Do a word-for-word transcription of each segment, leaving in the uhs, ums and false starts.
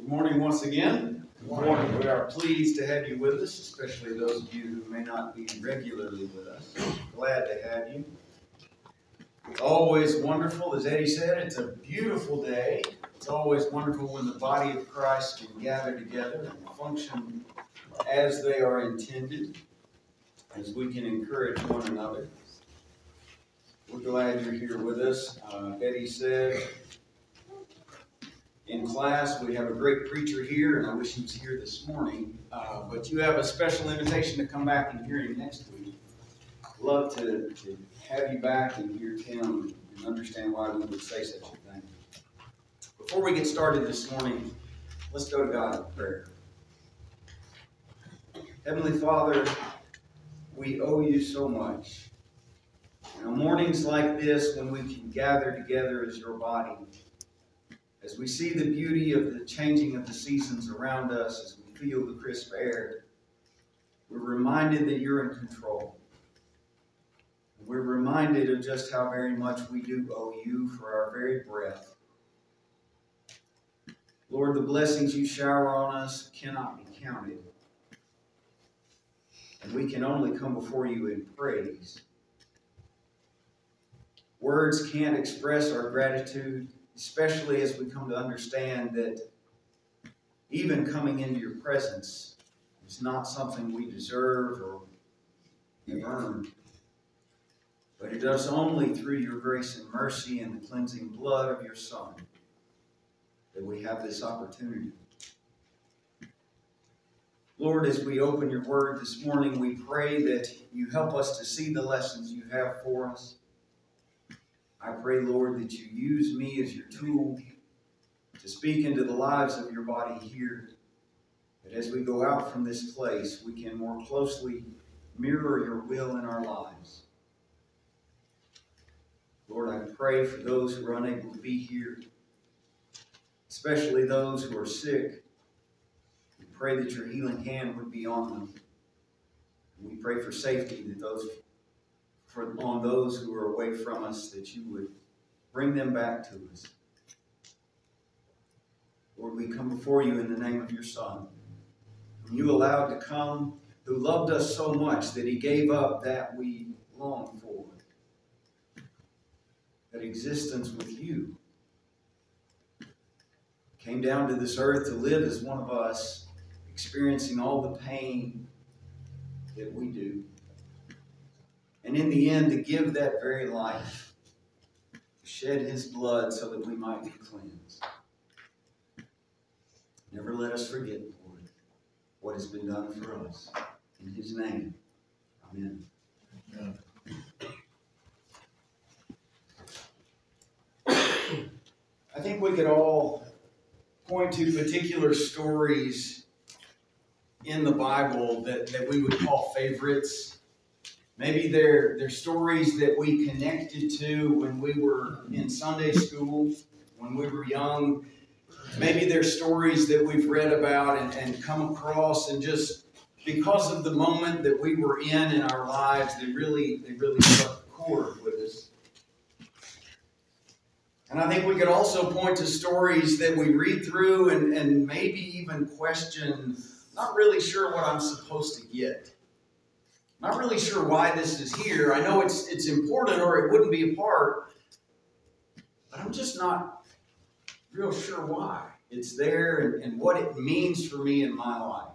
Good morning once again. Good morning. We are pleased to have you with us, especially those of you who may not be regularly with us. Glad to have you. It's always wonderful, as Eddie said, it's a beautiful day. It's always wonderful when the body of Christ can gather together and function as they are intended, as we can encourage one another. We're glad you're here with us. Uh, Eddie said, in class, we have a great preacher here, and I wish he was here this morning. Uh, but you have a special invitation to come back and hear him next week. Love to, to have you back and hear Tim and understand why we would say such a thing. Before we get started this morning, let's go to God in prayer. Heavenly Father, we owe you so much. And on mornings like this, when we can gather together as your body, as we see the beauty of the changing of the seasons around us, as we feel the crisp air, we're reminded that you're in control. We're reminded of just how very much we do owe you for our very breath. Lord, the blessings you shower on us cannot be counted. And we can only come before you in praise. Words can't express our gratitude, especially as we come to understand that even coming into your presence is not something we deserve or have earned, but it is only through your grace and mercy and the cleansing blood of your Son that we have this opportunity. Lord, as we open your word this morning, we pray that you help us to see the lessons you have for us. I pray, Lord, that you use me as your tool to speak into the lives of your body here. That as we go out from this place, we can more closely mirror your will in our lives. Lord, I pray for those who are unable to be here, especially those who are sick. We pray that your healing hand would be on them. And we pray for safety, that those For, on those who are away from us, that you would bring them back to us. Lord, we come before you in the name of your Son, whom you allowed to come, who loved us so much that he gave up that we long for, that existence with you. Came down to this earth to live as one of us, experiencing all the pain that we do. And in the end, to give that very life, to shed his blood so that we might be cleansed. Never let us forget, Lord, what has been done for us. In his name, amen. Amen. I think we could all point to particular stories in the Bible that, that we would call favorites. Maybe they're, they're stories that we connected to when we were in Sunday school, when we were young. Maybe they're stories that we've read about and, and come across, and just because of the moment that we were in in our lives, they really, they really struck a chord with us. And I think we could also point to stories that we read through and, and maybe even question, not really sure what I'm supposed to get. Not really sure why this is here. I know it's it's important or it wouldn't be a part, but I'm just not real sure why it's there and, and what it means for me in my life.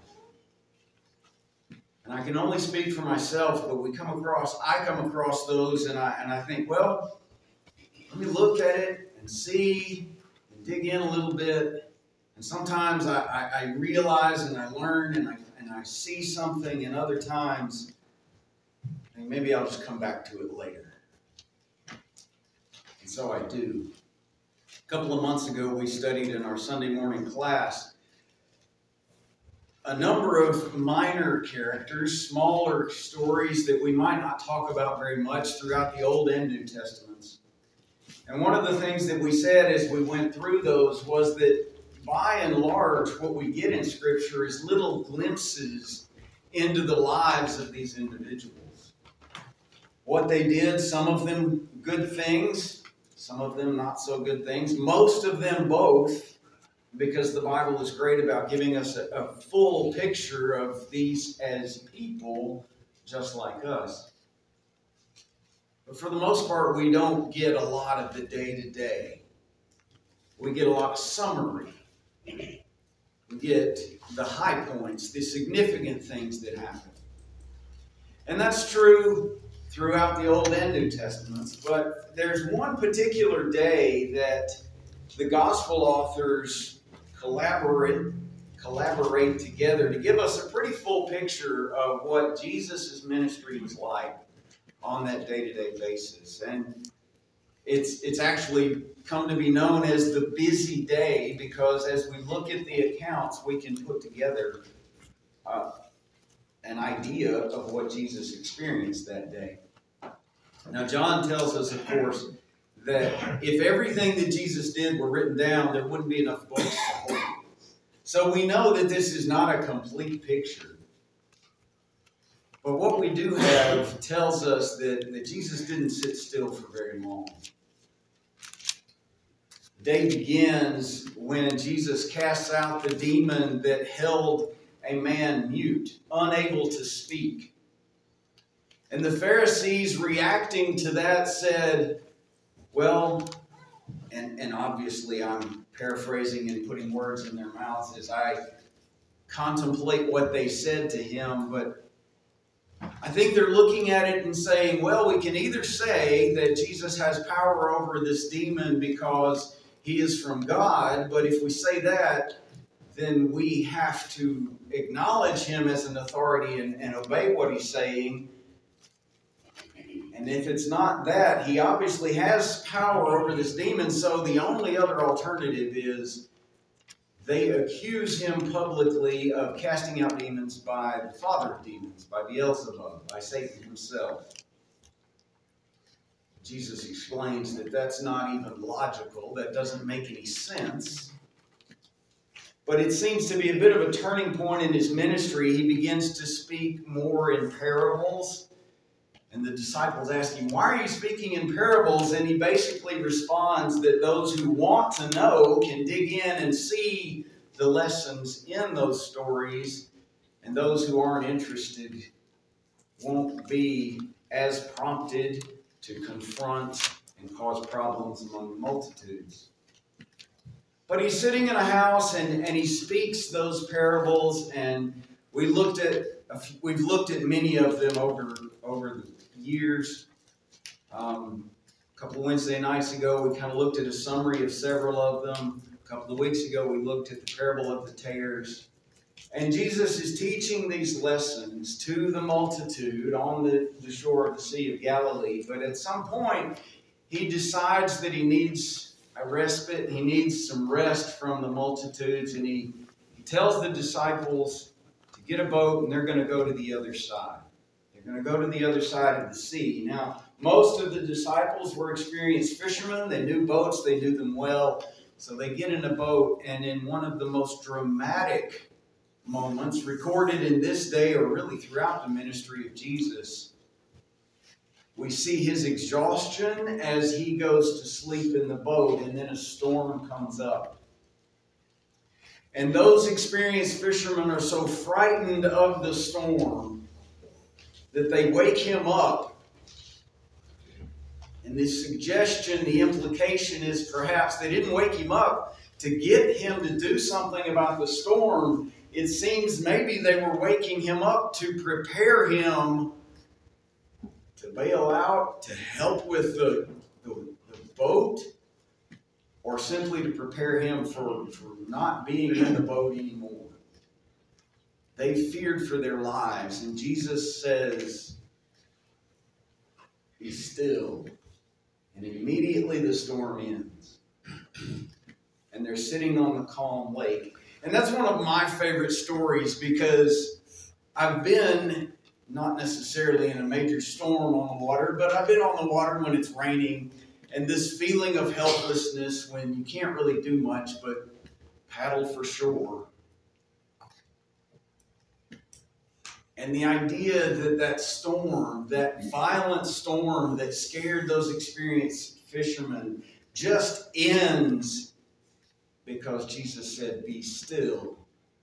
And I can only speak for myself, but we come across, I come across those and I and I think, well, let me look at it and see and dig in a little bit. And sometimes I, I, I realize and I learn and I and I see something, and other times and maybe I'll just come back to it later. And so I do. A couple of months ago, we studied in our Sunday morning class a number of minor characters, smaller stories that we might not talk about very much throughout the Old and New Testaments. And one of the things that we said as we went through those was that by and large, what we get in Scripture is little glimpses into the lives of these individuals. What they did, some of them good things, some of them not so good things, most of them both, because the Bible is great about giving us a, a full picture of these as people just like us. But for the most part, we don't get a lot of the day-to-day. We get a lot of summary. We get the high points, the significant things that happen. And that's true throughout the Old and New Testaments. But there's one particular day that the gospel authors collaborate, collaborate together to give us a pretty full picture of what Jesus' ministry was like on that day-to-day basis. And it's it's actually come to be known as the busy day, because as we look at the accounts, we can put together uh, an idea of what Jesus experienced that day. Now, John tells us, of course, that if everything that Jesus did were written down, there wouldn't be enough books to hold it. So we know that this is not a complete picture. But what we do have tells us that, that Jesus didn't sit still for very long. The day begins when Jesus casts out the demon that held a man mute, unable to speak. And the Pharisees, reacting to that, said, well, and, and obviously I'm paraphrasing and putting words in their mouths as I contemplate what they said to him, but I think they're looking at it and saying, well, we can either say that Jesus has power over this demon because he is from God, but if we say that, then we have to acknowledge him as an authority and, and obey what he's saying. And if it's not that, he obviously has power over this demon, so the only other alternative is they accuse him publicly of casting out demons by the father of demons, by Beelzebub, by Satan himself. Jesus explains that that's not even logical, that doesn't make any sense. But it seems to be a bit of a turning point in his ministry. He begins to speak more in parables. And the disciples ask him, why are you speaking in parables? And he basically responds that those who want to know can dig in and see the lessons in those stories. And those who aren't interested won't be as prompted to confront and cause problems among multitudes. But he's sitting in a house and, and he speaks those parables, and we looked at a few, we've looked at many of them over over the years. Um, a couple of Wednesday nights ago, we kind of looked at a summary of several of them. A couple of weeks ago, we looked at the parable of the tares. And Jesus is teaching these lessons to the multitude on the, the shore of the Sea of Galilee. But at some point, he decides that he needs a respite. He needs some rest from the multitudes. And he, he tells the disciples to get a boat, and they're going to go to the other side. They're going to go to the other side of the sea. Now, most of the disciples were experienced fishermen. They knew boats. They knew them well. So they get in a boat, and in one of the most dramatic moments recorded in this day, or really throughout the ministry of Jesus, we see his exhaustion as he goes to sleep in the boat, and then a storm comes up. And those experienced fishermen are so frightened of the storm that they wake him up. And the suggestion, the implication is perhaps they didn't wake him up to get him to do something about the storm. It seems maybe they were waking him up to prepare him to bail out, to help with the, the, the boat, or simply to prepare him for, for not being in the boat anymore. They feared for their lives, and Jesus says, be still. And immediately the storm ends. And they're sitting on the calm lake. And that's one of my favorite stories, because I've been, not necessarily in a major storm on the water, but I've been on the water when it's raining. And this feeling of helplessness when you can't really do much but paddle for shore. And the idea that that storm, that violent storm that scared those experienced fishermen, just ends because Jesus said, "Be still."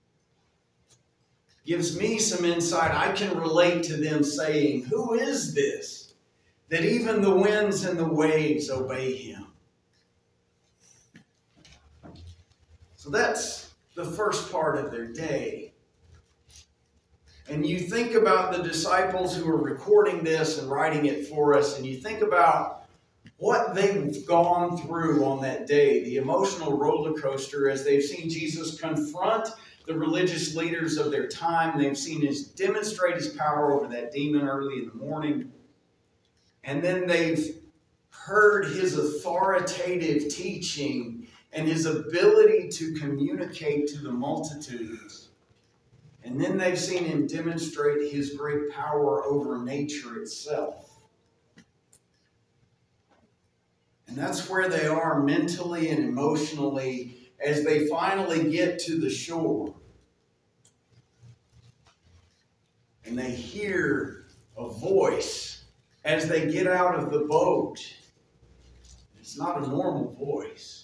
Gives me some insight. I can relate to them saying, "Who is this, that even the winds and the waves obey him?" So that's the first part of their day. And you think about the disciples who are recording this and writing it for us, and you think about what they've gone through on that day, the emotional roller coaster as they've seen Jesus confront the religious leaders of their time. They've seen him demonstrate his power over that demon early in the morning. And then they've heard his authoritative teaching and his ability to communicate to the multitudes. And then they've seen him demonstrate his great power over nature itself. And that's where they are mentally and emotionally as they finally get to the shore. And they hear a voice as they get out of the boat. It's not a normal voice,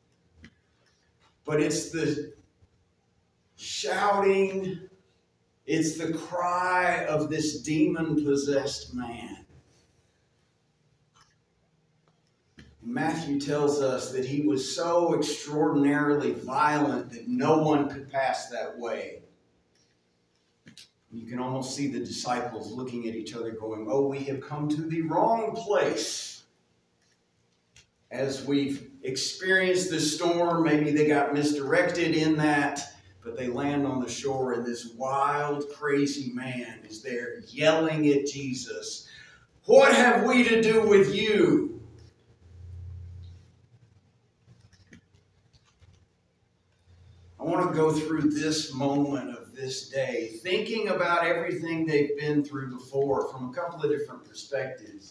but it's the shouting, it's the cry of this demon-possessed man. Matthew tells us that he was so extraordinarily violent that no one could pass that way. You can almost see the disciples looking at each other going, "Oh, we have come to the wrong place." As we've experienced the storm, maybe they got misdirected in that, but they land on the shore and this wild, crazy man is there yelling at Jesus, "What have we to do with you?" I want to go through this moment of this day, thinking about everything they've been through before from a couple of different perspectives.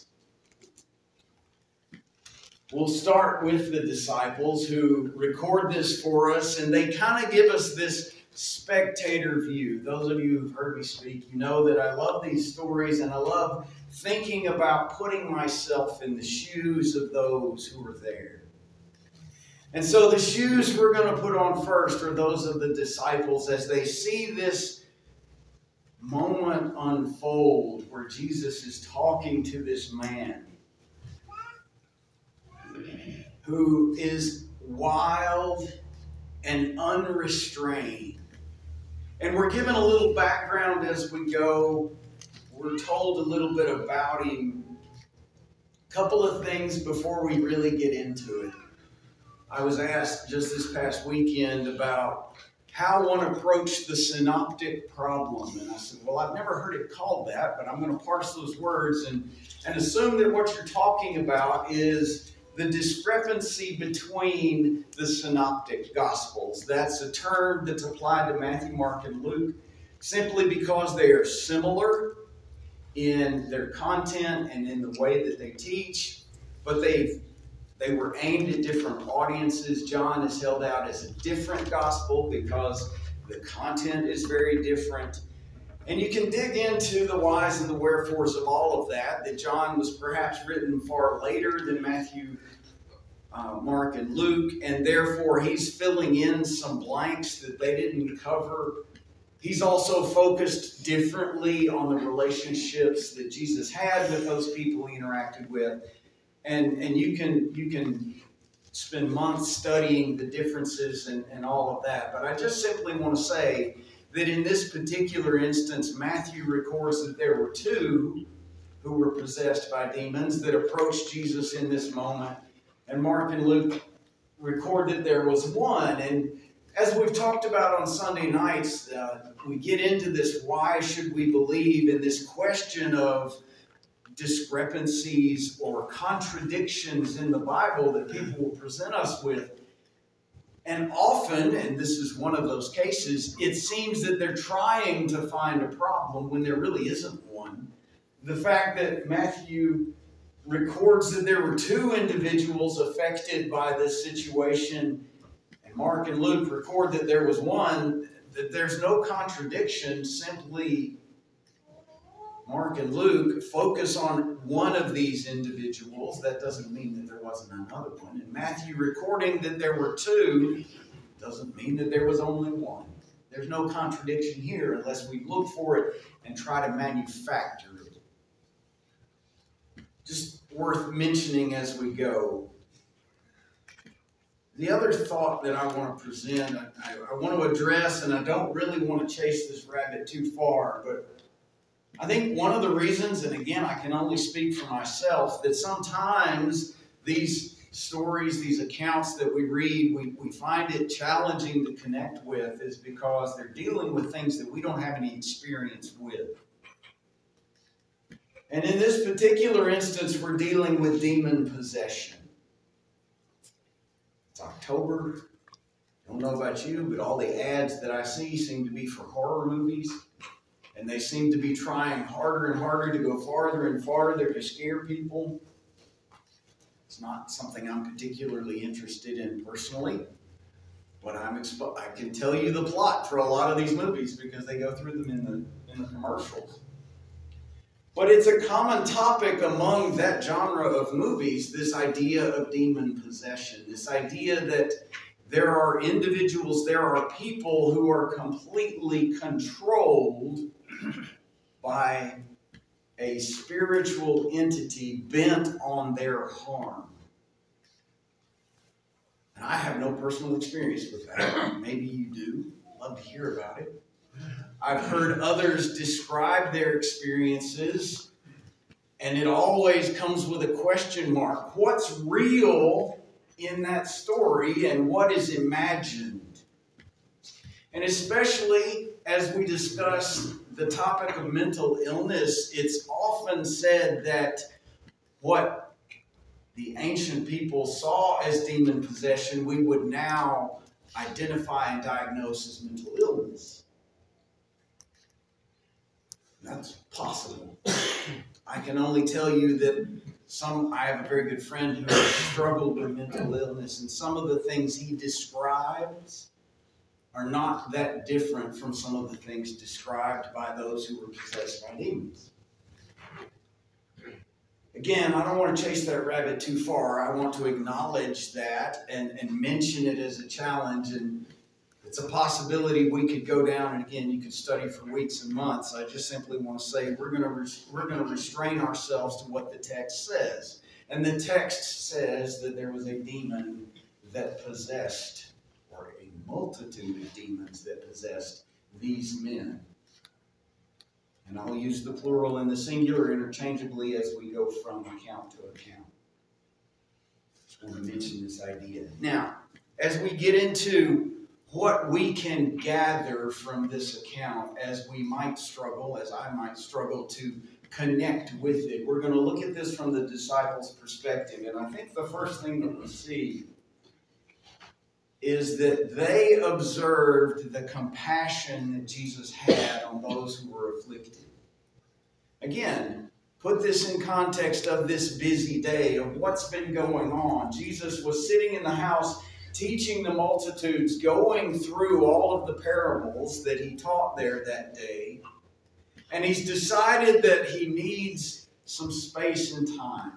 We'll start with the disciples who record this for us, and they kind of give us this spectator view. Those of you who've heard me speak, you know that I love these stories, and I love thinking about putting myself in the shoes of those who are there. And so the shoes we're going to put on first are those of the disciples as they see this moment unfold where Jesus is talking to this man who is wild and unrestrained. And we're given a little background as we go. We're told a little bit about him. A couple of things before we really get into it. I was asked just this past weekend about how one approached the synoptic problem. And I said, well, I've never heard it called that, but I'm going to parse those words and, and assume that what you're talking about is the discrepancy between the synoptic gospels. That's a term that's applied to Matthew, Mark, and Luke simply because they are similar in their content and in the way that they teach, but they've They were aimed at different audiences. John is held out as a different gospel because the content is very different. And you can dig into the whys and the wherefores of all of that, that John was perhaps written far later than Matthew, uh, Mark, and Luke, and therefore he's filling in some blanks that they didn't cover. He's also focused differently on the relationships that Jesus had with those people he interacted with. And and you can you can spend months studying the differences and, and all of that. But I just simply want to say that in this particular instance, Matthew records that there were two who were possessed by demons that approached Jesus in this moment. And Mark and Luke record that there was one. And as we've talked about on Sunday nights, uh, we get into this why should we believe in this question of discrepancies or contradictions in the Bible that people will present us with. And often, and this is one of those cases, it seems that they're trying to find a problem when there really isn't one. The fact that Matthew records that there were two individuals affected by this situation, and Mark and Luke record that there was one, that there's no contradiction, simply Mark and Luke focus on one of these individuals. That doesn't mean that there wasn't another one. And Matthew recording that there were two Doesn't mean that there was only one. There's no contradiction here unless we look for it and try to manufacture it. Just worth mentioning as we go. The other thought that I want to present, I, I want to address, and I don't really want to chase this rabbit too far, but I think one of the reasons, and again, I can only speak for myself, that sometimes these stories, these accounts that we read, we, we find it challenging to connect with is because they're dealing with things that we don't have any experience with. And in this particular instance, we're dealing with demon possession. It's October. I don't know about you, but all the ads that I see seem to be for horror movies. And they seem to be trying harder and harder to go farther and farther to scare people. It's not something I'm particularly interested in personally. But I'm expo- I can tell you the plot for a lot of these movies because they go through them in the, in the commercials. But it's a common topic among that genre of movies, this idea of demon possession, this idea that there are individuals, there are people who are completely controlled by a spiritual entity bent on their harm. And I have no personal experience with that. Maybe you do. I'd love to hear about it. I've heard others describe their experiences, and it always comes with a question mark. What's real in that story and what is imagined? And especially as we discuss the topic of mental illness, it's often said that what the ancient people saw as demon possession, we would now identify and diagnose as mental illness. That's possible. I can only tell you that some, I have a very good friend who has struggled with mental illness, and some of the things he describes are not that different from some of the things described by those who were possessed by demons. Again, I don't want to chase that rabbit too far. I want to acknowledge that and, and mention it as a challenge, and it's a possibility we could go down, and again, you could study for weeks and months. I just simply want to say we're going to res- we're going to restrain ourselves to what the text says. And the text says that there was a demon that possessed, or a multitude of demons that possessed these men. And I'll use the plural and the singular interchangeably as we go from account to account. Just want to mention this idea. Now, as we get into what we can gather from this account, as we might struggle, as I might struggle to connect with it, we're going to look at this from the disciples' perspective. And I think the first thing that we see is that they observed the compassion that Jesus had on those who were afflicted. Again, put this in context of this busy day, of what's been going on. Jesus was sitting in the house teaching the multitudes, going through all of the parables that he taught there that day. And he's decided that he needs some space and time.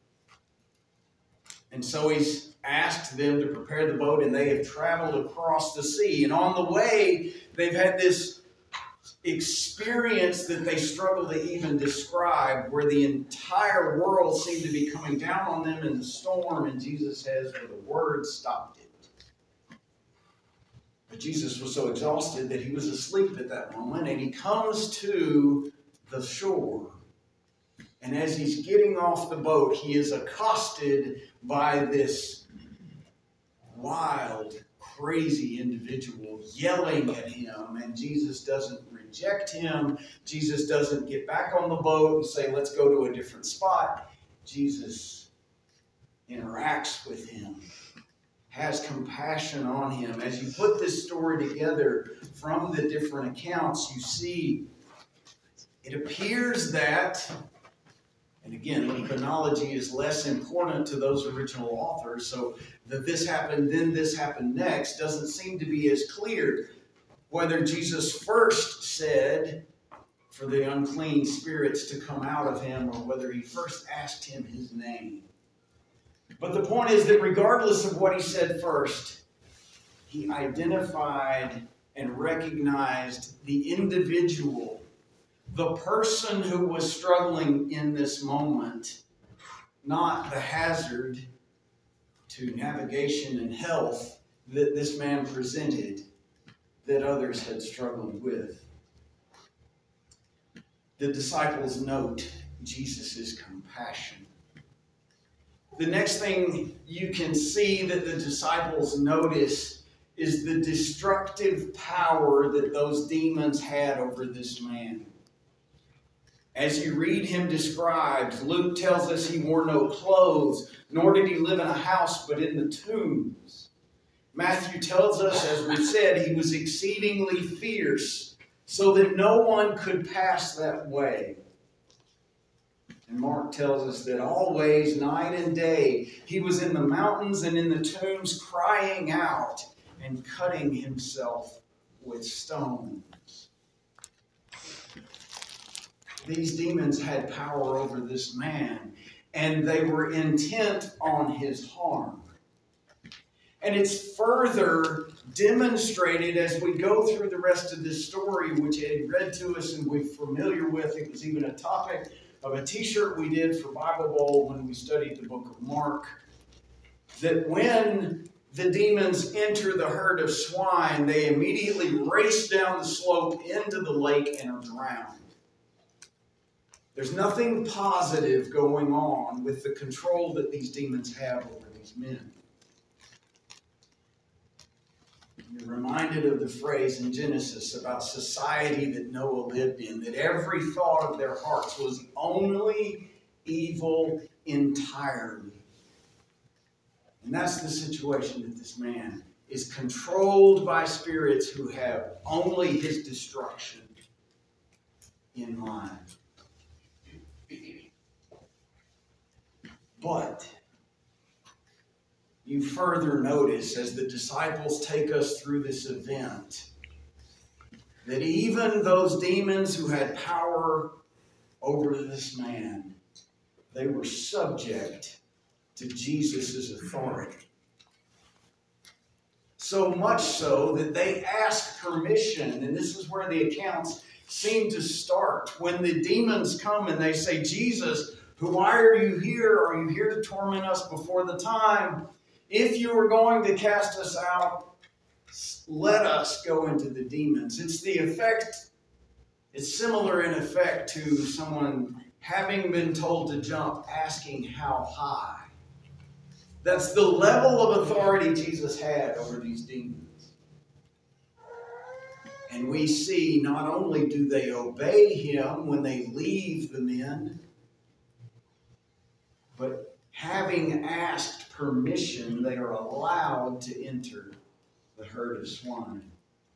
And so he's asked them to prepare the boat, and they have traveled across the sea. And on the way, they've had this experience that they struggle to even describe, where the entire world seemed to be coming down on them in the storm, and Jesus says, with a word, stopped it. But Jesus was so exhausted that he was asleep at that moment, and he comes to the shore. And as he's getting off the boat, he is accosted by this wild, crazy individual yelling at him, and Jesus doesn't reject him. Jesus doesn't get back on the boat and say, let's go to a different spot. Jesus interacts with him, has compassion on him. As you put this story together from the different accounts, you see it appears that, and again, the chronology is less important to those original authors, so that this happened, then this happened next, doesn't seem to be as clear. Whether Jesus first said for the unclean spirits to come out of him, or whether he first asked him his name. But the point is that regardless of what he said first, he identified and recognized the individual, the person who was struggling in this moment, not the hazard to navigation and health that this man presented that others had struggled with. The disciples note Jesus' compassion. The next thing you can see that the disciples notice is the destructive power that those demons had over this man. As you read him described, Luke tells us he wore no clothes, nor did he live in a house, but in the tombs. Matthew tells us, as we said, he was exceedingly fierce, so that no one could pass that way. And Mark tells us that always, night and day, he was in the mountains and in the tombs, crying out and cutting himself with stones. These demons had power over this man, and they were intent on his harm. And it's further demonstrated as we go through the rest of this story, which Ed read to us and we're familiar with. It was even a topic of a t-shirt we did for Bible Bowl when we studied the book of Mark. That when the demons enter the herd of swine, they immediately race down the slope into the lake and are drowned. There's nothing positive going on with the control that these demons have over these men. You're reminded of the phrase in Genesis about society that Noah lived in, that every thought of their hearts was only evil entirely. And that's the situation that this man is controlled by spirits who have only his destruction in mind. But you further notice as the disciples take us through this event that even those demons who had power over this man, they were subject to Jesus' authority. So much so that they asked permission, and this is where the accounts seem to start. When the demons come and they say, Jesus, why are you here? Are you here to torment us before the time? If you are going to cast us out, let us go into the demons. It's the effect, it's similar in effect to someone having been told to jump, asking how high. That's the level of authority Jesus had over these demons. And we see not only do they obey him when they leave the men, but having asked permission, they are allowed to enter the herd of swine.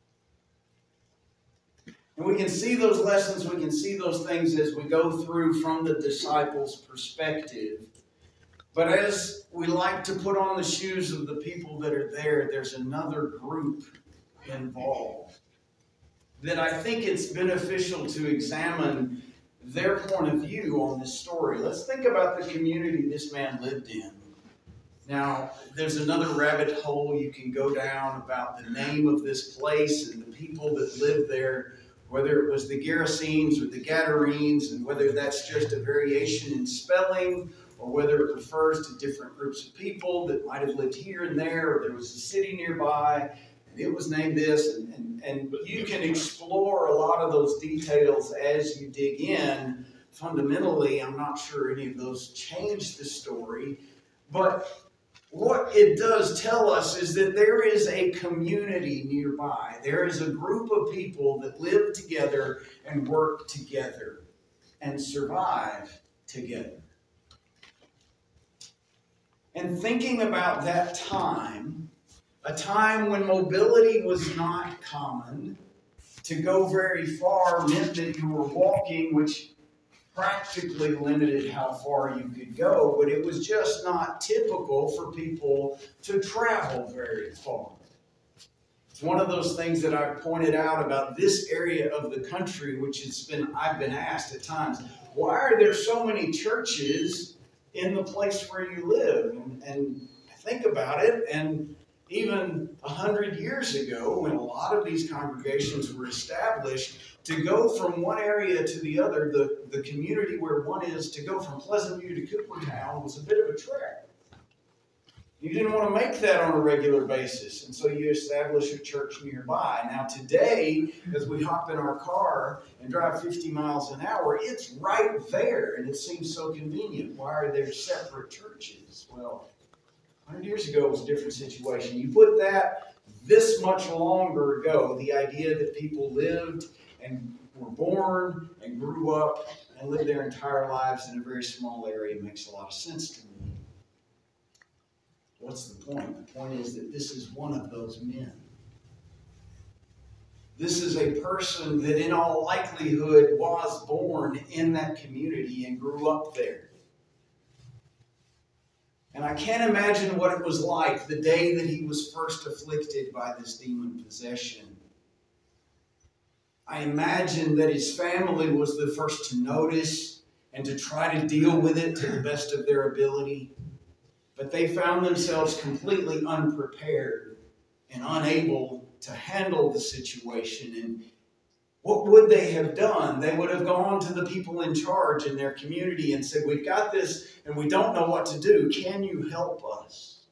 And we can see those lessons, we can see those things as we go through from the disciples' perspective. But as we like to put on the shoes of the people that are there, there's another group involved that I think it's beneficial to examine their point of view on this story. Let's think about the community this man lived in. Now, there's another rabbit hole you can go down about the name of this place and the people that lived there, whether it was the Gerasenes or the Gadarenes, and whether that's just a variation in spelling, or whether it refers to different groups of people that might have lived here and there, or there was a city nearby, and it was named this, and, and, and you can explore a lot of those details as you dig in. Fundamentally, I'm not sure any of those change the story, but what it does tell us is that there is a community nearby. There is a group of people that live together and work together and survive together. And thinking about that time, a time when mobility was not common, to go very far meant that you were walking, which practically limited how far you could go, but it was just not typical for people to travel very far. It's one of those things that I've pointed out about this area of the country, which has been, I've been asked at times, why are there so many churches in the place where you live? And, and I think about it, and even a hundred years ago, when a lot of these congregations were established, to go from one area to the other, the, the community where one is, to go from Pleasant View to Coopertown was a bit of a trek. You didn't want to make that on a regular basis, and so you establish a church nearby. Now today, as we hop in our car and drive fifty miles an hour, it's right there, and it seems so convenient. Why are there separate churches? Well, one hundred years ago it was a different situation. You put that this much longer ago, the idea that people lived and were born and grew up and lived their entire lives in a very small area makes a lot of sense to me. What's the point? The point is that this is one of those men. This is a person that in all likelihood was born in that community and grew up there. And I can't imagine what it was like the day that he was first afflicted by this demon possession. I imagine that his family was the first to notice and to try to deal with it to the best of their ability. But they found themselves completely unprepared and unable to handle the situation. And what would they have done? They would have gone to the people in charge in their community and said, we've got this and we don't know what to do. Can you help us?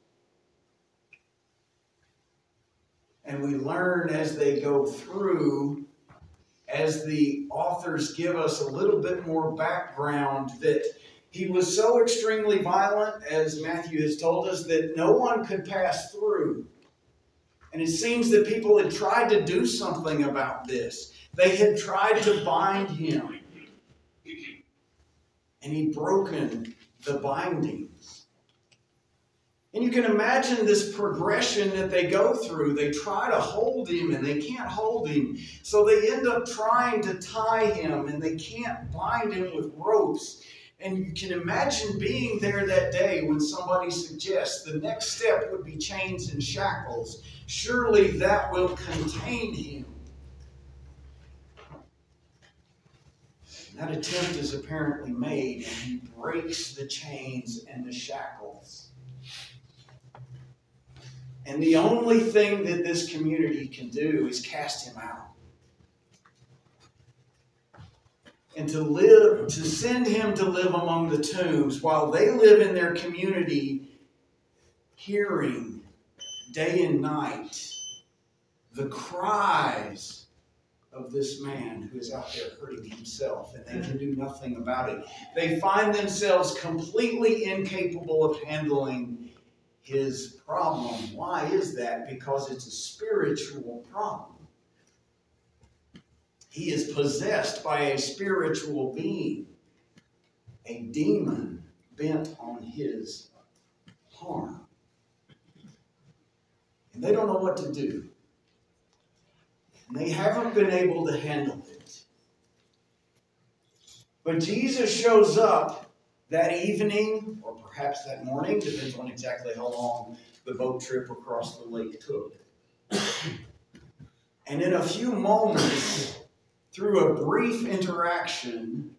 And we learn as they go through, as the authors give us a little bit more background, that he was so extremely violent, as Matthew has told us, that no one could pass through. And it seems that people had tried to do something about this. They had tried to bind him. And he'd broken the bindings. And you can imagine this progression that they go through. They try to hold him and they can't hold him. So they end up trying to tie him and they can't bind him with ropes. And you can imagine being there that day when somebody suggests the next step would be chains and shackles. Surely that will contain him. That attempt is apparently made, and he breaks the chains and the shackles. And the only thing that this community can do is cast him out. And to live, to send him to live among the tombs while they live in their community, hearing day and night the cries of this man who is out there hurting himself, and they can do nothing about it. They find themselves completely incapable of handling his problem. Why is that? Because it's a spiritual problem. He is possessed by a spiritual being, a demon bent on his harm. And they don't know what to do. And they haven't been able to handle it. But Jesus shows up that evening, or perhaps that morning, depends on exactly how long the boat trip across the lake took. And in a few moments, through a brief interaction,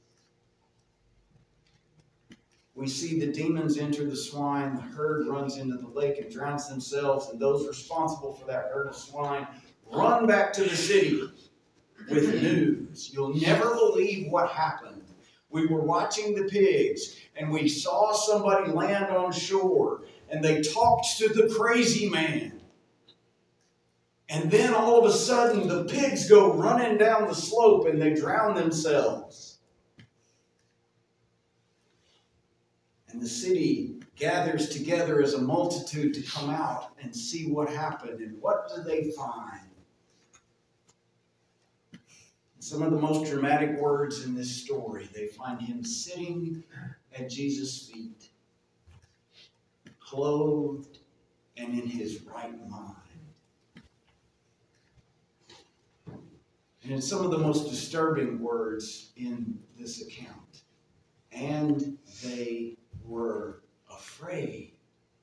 we see the demons enter the swine, the herd runs into the lake and drowns themselves, and those responsible for that herd of swine run back to the city with news. You'll never believe what happened. We were watching the pigs, and we saw somebody land on shore, and they talked to the crazy man. And then all of a sudden, the pigs go running down the slope and they drown themselves. And the city gathers together as a multitude to come out and see what happened. And what do they find? Some of the most dramatic words in this story. They find him sitting at Jesus' feet, clothed and in his right mind. And it's some of the most disturbing words in this account. And they were afraid.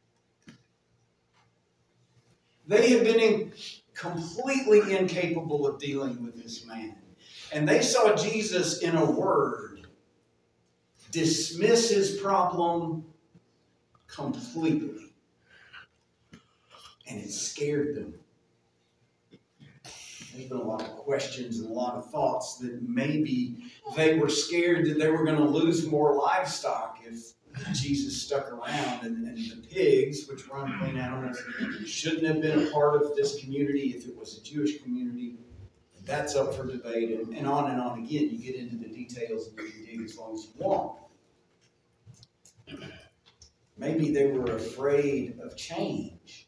They had been in, completely incapable of dealing with this man. And they saw Jesus, in a word, dismiss his problem completely. and it scared them. There's been a lot of questions and a lot of thoughts that maybe they were scared that they were going to lose more livestock if Jesus stuck around, and, and the pigs, which were unclean animals, shouldn't have been a part of this community if it was a Jewish community. That's up for debate, and, and on and on again. You get into the details and you can dig as long as you want. Maybe they were afraid of change.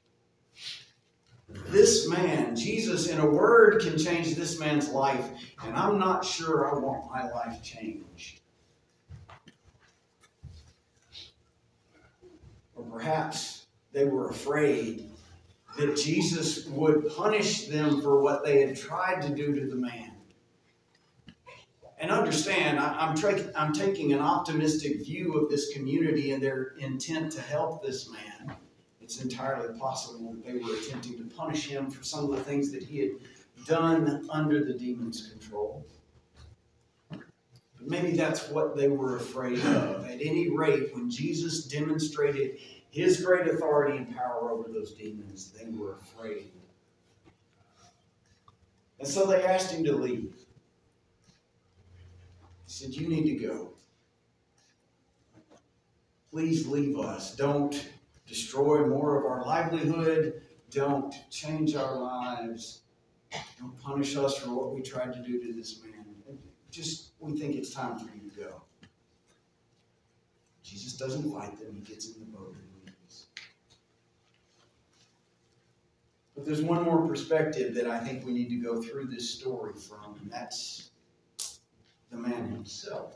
This man, Jesus, in a word, can change this man's life, and I'm not sure I want my life changed. Or perhaps they were afraid that Jesus would punish them for what they had tried to do to the man. And understand, I'm, tra- I'm taking an optimistic view of this community and their intent to help this man. It's entirely possible that they were attempting to punish him for some of the things that he had done under the demon's control. But maybe that's what they were afraid of. At any rate, when Jesus demonstrated his great authority and power over those demons, they were afraid. And so they asked him to leave. He said, "You need to go. Please leave us. Don't destroy more of our livelihood. Don't change our lives. Don't punish us for what we tried to do to this man. Just, we think it's time for you to go." Jesus doesn't fight them. He gets in the boat and leaves. But there's one more perspective that I think we need to go through this story from, and that's the man himself.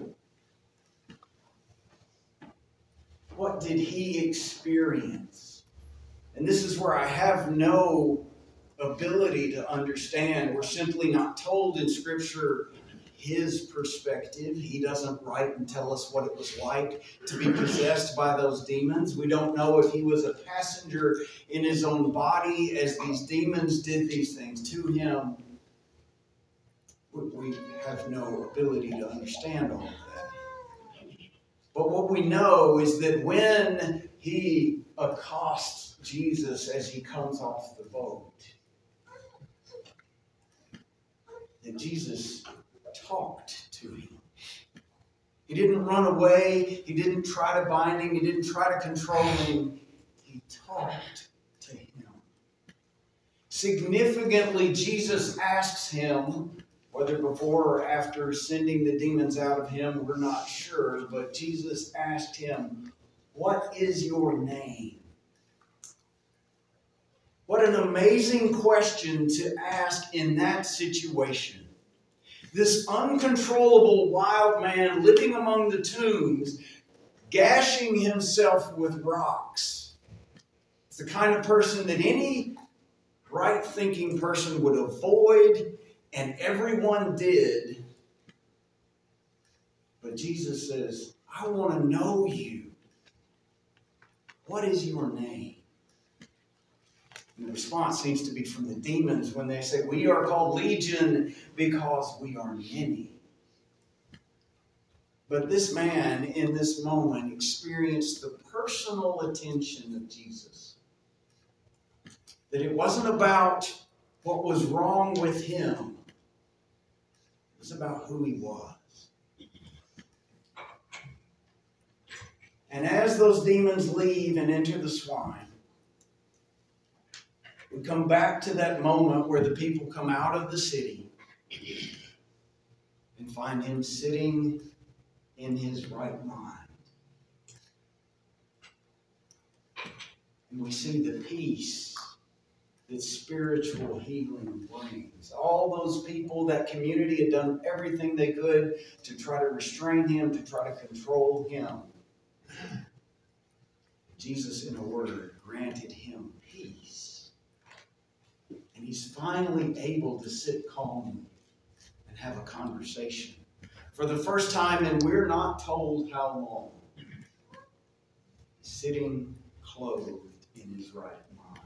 What did he experience? And this is where I have no ability to understand. We're simply not told in Scripture his perspective. He doesn't write and tell us what it was like to be possessed by those demons. We don't know if he was a passenger in his own body as these demons did these things to him. We have no ability to understand all of that. But what we know is that when he accosts Jesus as he comes off the boat, that Jesus talked to him. He didn't run away. He didn't try to bind him. He didn't try to control him. He talked to him. Significantly, Jesus asks him, whether before or after sending the demons out of him, we're not sure, but Jesus asked him, "What is your name?" What an amazing question to ask in that situation. This uncontrollable wild man living among the tombs, gashing himself with rocks. It's the kind of person that any right-thinking person would avoid, and everyone did. But Jesus says, "I want to know you. What is your name?" And the response seems to be from the demons when they say, "We are called Legion because we are many." But this man, in this moment, experienced the personal attention of Jesus. That it wasn't about what was wrong with him. It was about who he was. And as those demons leave and enter the swine, we come back to that moment where the people come out of the city and find him sitting in his right mind. And we see the peace that spiritual healing brings. All those people, that community had done everything they could to try to restrain him, to try to control him. Jesus, in a word, granted him peace. And he's finally able to sit calmly and have a conversation. For the first time, and we're not told how long, sitting clothed in his right mind.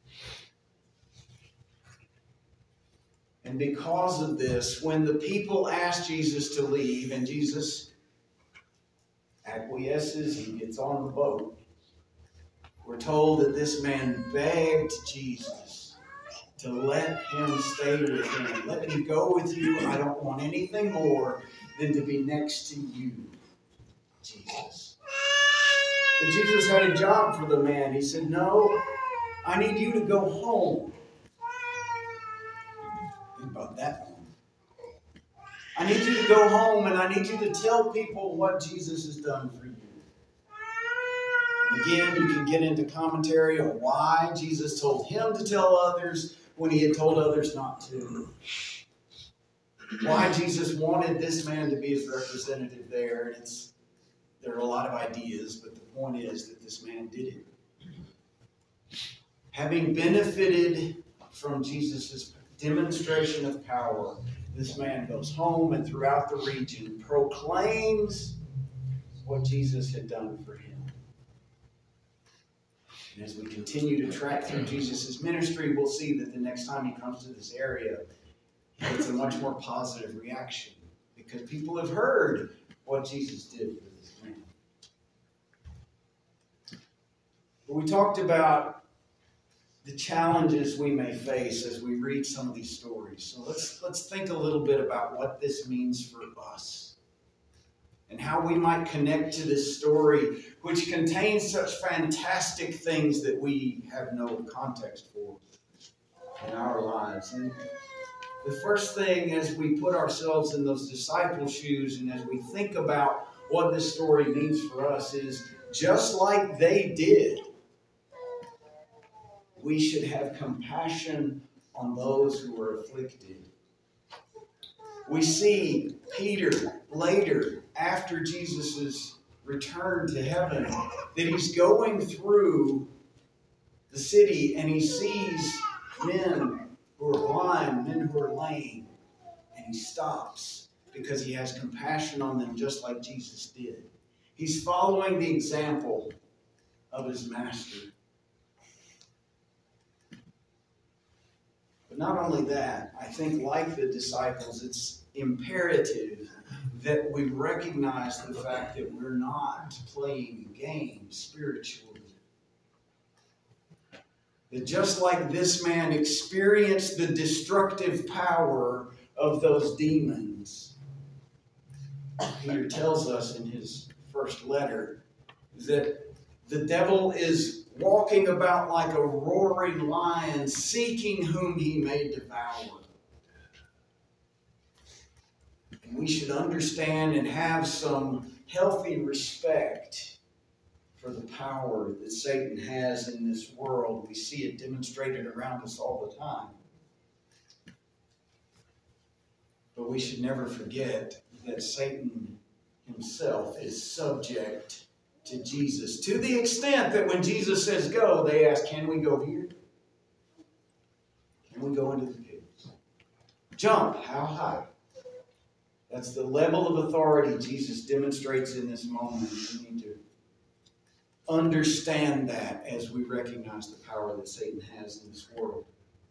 And because of this, when the people ask Jesus to leave, and Jesus acquiesces, he gets on the boat, We're told that this man begged Jesus to let him stay with him. Let me go with you. I don't want anything more than to be next to you, Jesus. But Jesus had a job for the man. He said, no, I need you to go home. Think about that one. I need you to go home and I need you to tell people what Jesus has done for you. And again, you can get into commentary on why Jesus told him to tell others when he had told others not to. Why Jesus wanted this man to be his representative there. And it's, there are a lot of ideas, but the point is that this man did it. Having benefited from Jesus' demonstration of power, this man goes home and throughout the region proclaims what Jesus had done for him. And as we continue to track through Jesus' ministry, we'll see that the next time he comes to this area, he gets a much more positive reaction because people have heard what Jesus did for this man. But we talked about the challenges we may face as we read some of these stories. So let's let's think a little bit about what this means for us and how we might connect to this story, which contains such fantastic things that we have no context for in our lives. And the first thing, as we put ourselves in those disciple shoes and as we think about what this story means for us, is just like they did, we should have compassion on those who are afflicted. We see Peter later, after Jesus' return to heaven, that he's going through the city and he sees men who are blind, men who are lame, and he stops because he has compassion on them just like Jesus did. He's following the example of his master. But not only that, I think like the disciples, it's imperative that we recognize the fact that we're not playing games spiritually. That just like this man experienced the destructive power of those demons, Peter tells us in his first letter that the devil is walking about like a roaring lion, seeking whom he may devour. And we should understand and have some healthy respect for the power that Satan has in this world. We see it demonstrated around us all the time. But we should never forget that Satan himself is subject to Jesus, to the extent that when Jesus says go, they ask, can we go here? Can we go into the pigs? Jump, how high? That's the level of authority Jesus demonstrates in this moment. We need to understand that as we recognize the power that Satan has in this world.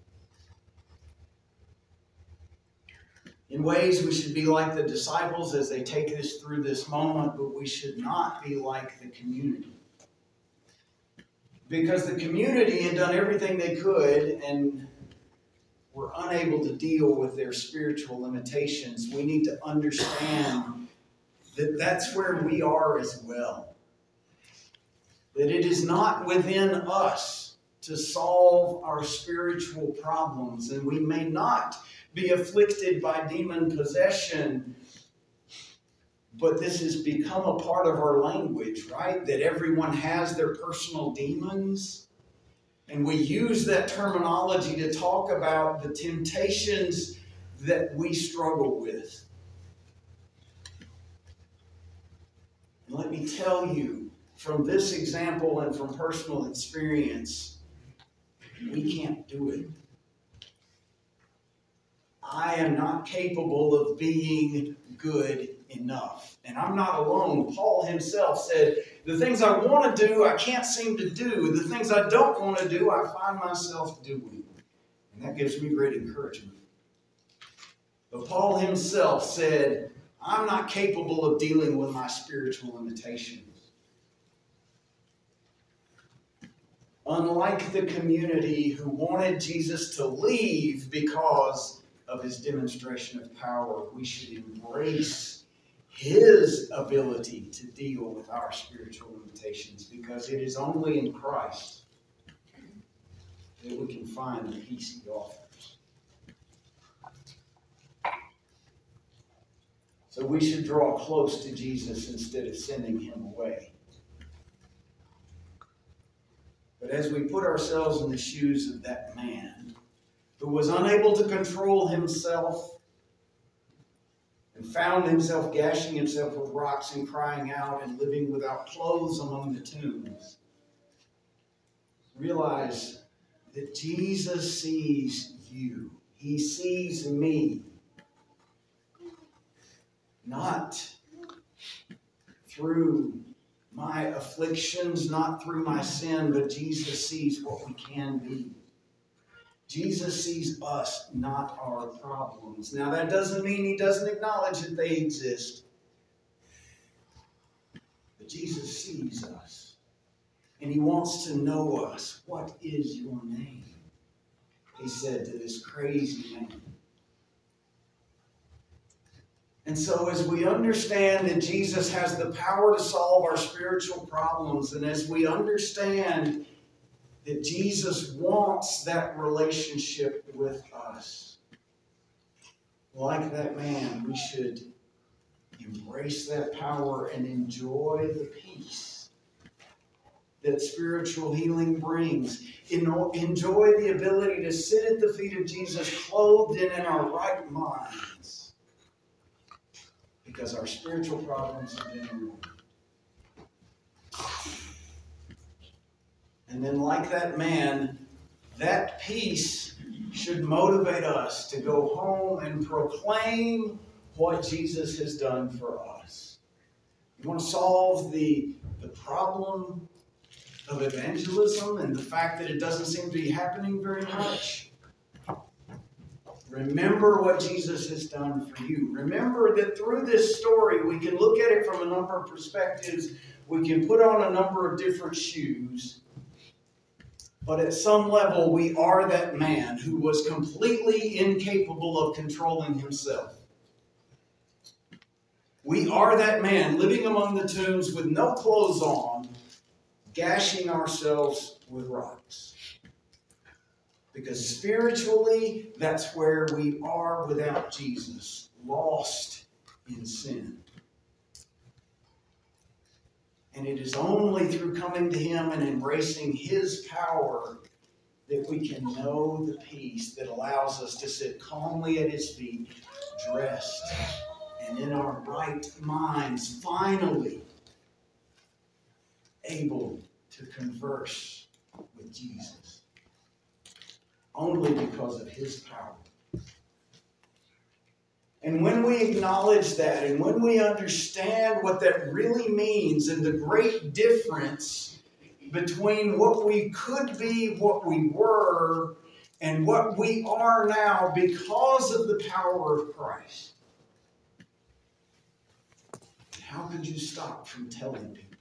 In ways, we should be like the disciples as they take us through this moment, but we should not be like the community. Because the community had done everything they could and were unable to deal with their spiritual limitations. We need to understand that that's where we are as well. That it is not within us to solve our spiritual problems, and we may not be afflicted by demon possession, but this has become a part of our language, right? That everyone has their personal demons, and we use that terminology to talk about the temptations that we struggle with. And let me tell you, from this example and from personal experience, we can't do it. I am not capable of being good enough. And I'm not alone. Paul himself said, the things I want to do, I can't seem to do. The things I don't want to do, I find myself doing. And that gives me great encouragement. But Paul himself said, I'm not capable of dealing with my spiritual limitations. unlike the community who wanted Jesus to leave because of his demonstration of power, we should embrace his ability to deal with our spiritual limitations, because it is only in Christ that we can find the peace he offers. So we should draw close to Jesus instead of sending him away. But as we put ourselves in the shoes of that man who was unable to control himself and found himself gashing himself with rocks and crying out and living without clothes among the tombs, realize that Jesus sees you. He sees me. Not through my afflictions, not through my sin, but Jesus sees what we can be. Jesus sees us, not our problems. Now, that doesn't mean he doesn't acknowledge that they exist. But Jesus sees us, and he wants to know us. What is your name? He said to this crazy man. And so as we understand that Jesus has the power to solve our spiritual problems, and as we understand that Jesus wants that relationship with us, like that man, we should embrace that power and enjoy the peace that spiritual healing brings. Enjoy the ability to sit at the feet of Jesus clothed and in our right minds, because our spiritual problems have been removed. And then, like that man, that peace should motivate us to go home and proclaim what Jesus has done for us. You want to solve the, the problem of evangelism and the fact that it doesn't seem to be happening very much? Remember what Jesus has done for you. Remember that through this story, we can look at it from a number of perspectives. We can put on a number of different shoes. But at some level, we are that man who was completely incapable of controlling himself. We are that man living among the tombs with no clothes on, gashing ourselves with rocks. Because spiritually, that's where we are without Jesus, lost in sin. And it is only through coming to him and embracing his power that we can know the peace that allows us to sit calmly at his feet, dressed and in our right minds, finally able to converse with Jesus. Only because of his power. And when we acknowledge that, and when we understand what that really means, and the great difference between what we could be, what we were, and what we are now because of the power of Christ, how could you stop from telling people?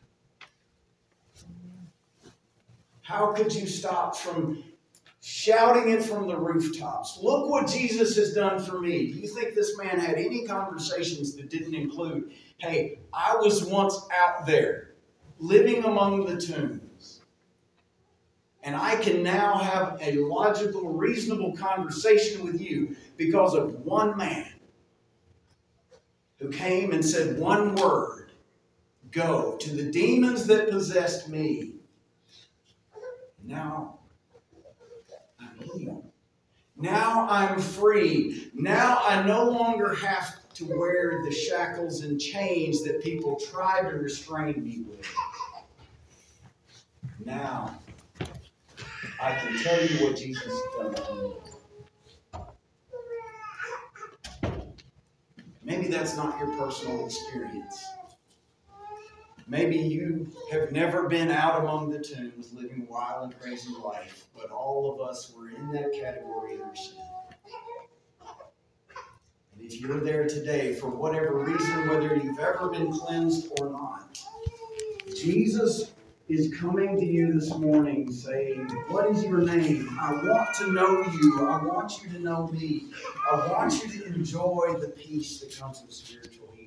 How could you stop from shouting it from the rooftops? Look what Jesus has done for me. Do you think this man had any conversations that didn't include, hey, I was once out there, living among the tombs, and I can now have a logical, reasonable conversation with you because of one man who came and said one word, go, to the demons that possessed me. Now, Now I'm free. Now I no longer have to wear the shackles and chains that people tried to restrain me with. Now I can tell you what Jesus has done for me. Maybe that's not your personal experience. Maybe you have never been out among the tombs living a wild and crazy life, but all of us were in that category in our sin. And if you're there today, for whatever reason, whether you've ever been cleansed or not, Jesus is coming to you this morning saying, what is your name? I want to know you. I want you to know me. I want you to enjoy the peace that comes with spiritual healing.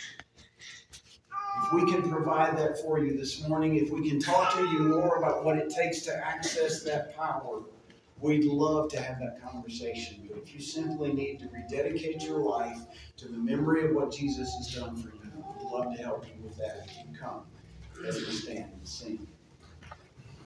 If we can provide that for you this morning, if we can talk to you more about what it takes to access that power, we'd love to have that conversation. But if you simply need to rededicate your life to the memory of what Jesus has done for you, we'd love to help you with that. You can come as we stand and sing.